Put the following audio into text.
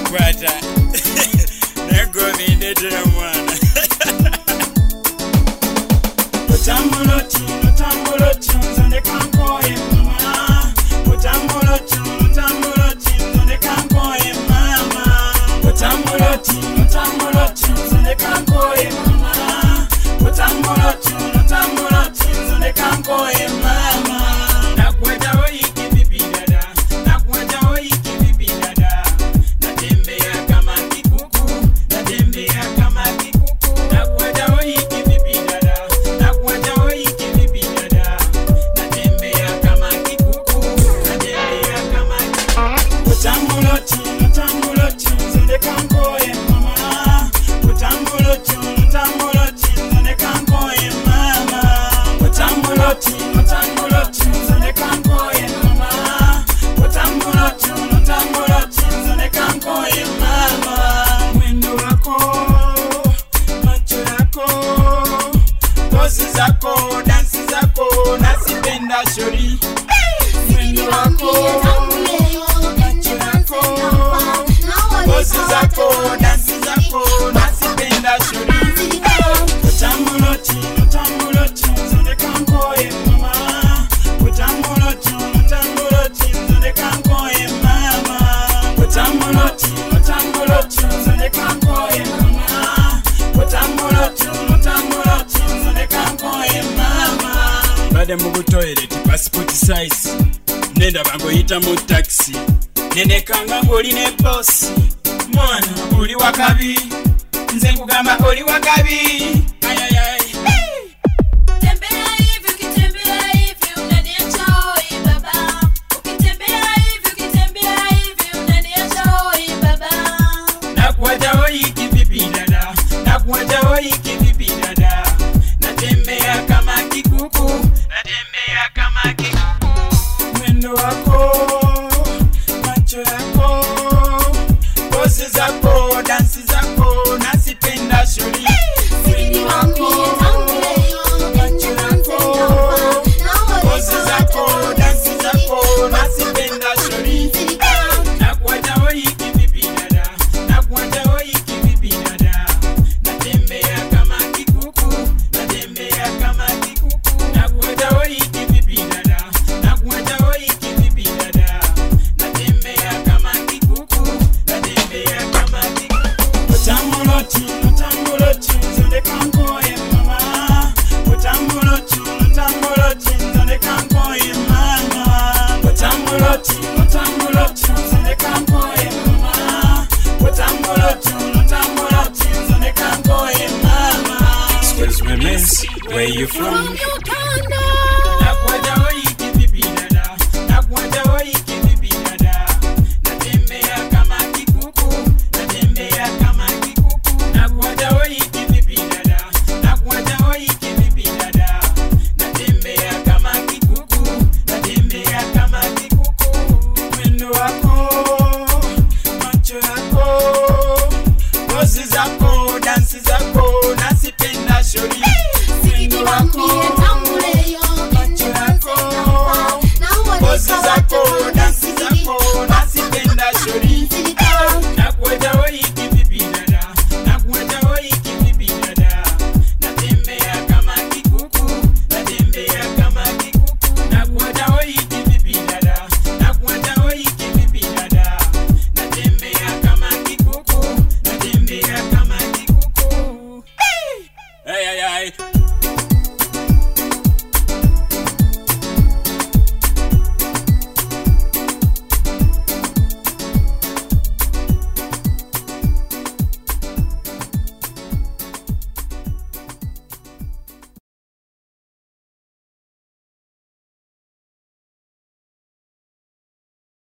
kwata. Nego vindete na mwana. Utambuloti, nzone kankoye mama. Utambuloti, nzone kankoye mama. Utambuloti, nzone kankoye mama. Utambuloti, nzone kankoye mama. Nakweta oiki vipi dada, nakweta oiki vipi dada. Natembea kama kikuku, natembea kama kikuku. Nakweta oiki vipi dada, nakweta oiki vipi dada. Natembea kama kikuku, natembea kama kikuku. Utambuloti, nzone kankoye mama. Utambuloti, nzone kankoye mama. Utambuloti, nzone kankoye mama. Utambuloti, nzone kankoye mama. Mwendo wako, macho yako, pozi zako, dansi zako, nasipenda shori. Mwendo wako, macho yako, pozi zako, dansi zako, nasipenda shori. Utambuloti, nzone kankoye mama. Utambuloti, nzone kankoye mama. Utambuloti, nzone kankoye mama. Utambuloti, nzone kankoye mama. Bade mu toilet passport size. Nenda bangoyita mu taxi. Nene kanga ngoli ne boss. Mwana uli wakabi. Nze nkugamba oli wakabi. Ayayay. Tembea hivi ukitembea hivi unaniacha hoi baba. Ukitembea hivi unaniacha hoi baba. Nakuacha hoi kivipi dada, nakuacha hoi kivipi dada. Natembea kama kikuku, natembea kama kikuku. Mwendo wako, macho yako, pozi zako, dansi zako, nasipenda shuri. Mwendo wako, macho yako, pozi zako, dansi zako, nasipenda shuri. Nakuacha hoi kivipi dada, nakuacha hoi kivipi dada. Natembea kama kikuku, natembea kama kikuku. Nakuacha hoi kivipi dada, nakuacha hoi kivipi dada. Natembea kama kikuku, natembea kama kikuku. Utambuloti, nzone kankoye mama. Utambuloti, nzone kankoye mama. Utambuloti, nzone kankoye mama. Utambuloti, nzone kankoye mama. Excuse me miss, where you from?